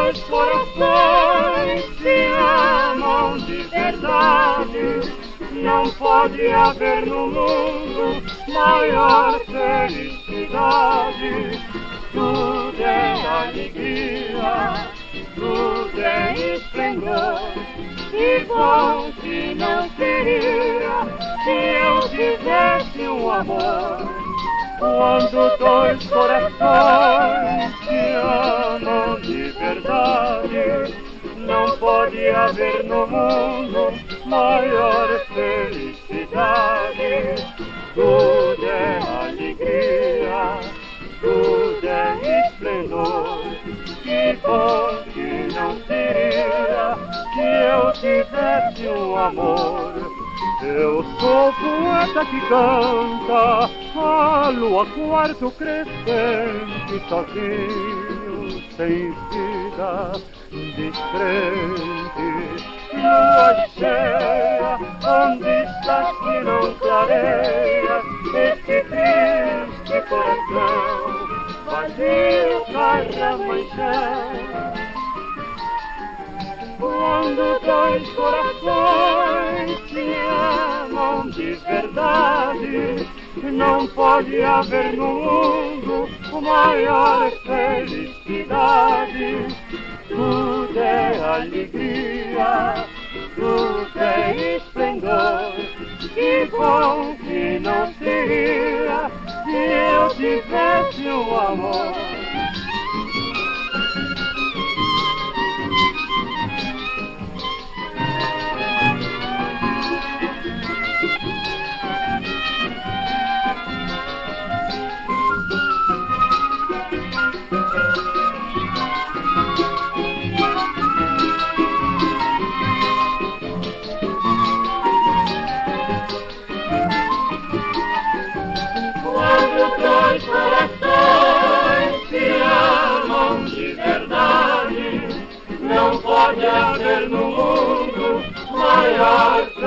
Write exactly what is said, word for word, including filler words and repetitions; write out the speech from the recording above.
dois corações se amam de verdade, não pode haver no mundo maior felicidade. Tudo é alegria, tudo é esplendor, e bom que não seria se eu tivesse um amor. Quando dois corações se amam de verdade, não pode haver no mundo maior felicidade. Tudo é alegria, tudo é esplendor, que bom que não seria se eu tivesse um amor. Eu sou poeta que canta a lua quarto crescente, sozinho, sem vida, descrente. Lua cheia, onde estás que não clareia esse triste coração, vazio carramanchão. Quando dois corações se amam de verdade, não pode haver no mundo maior felicidade. Tudo é alegria, tudo é esplendor, que bom que não seria se eu tivesse um amor. Dois corações se amam de verdade, não pode haver no mundo maior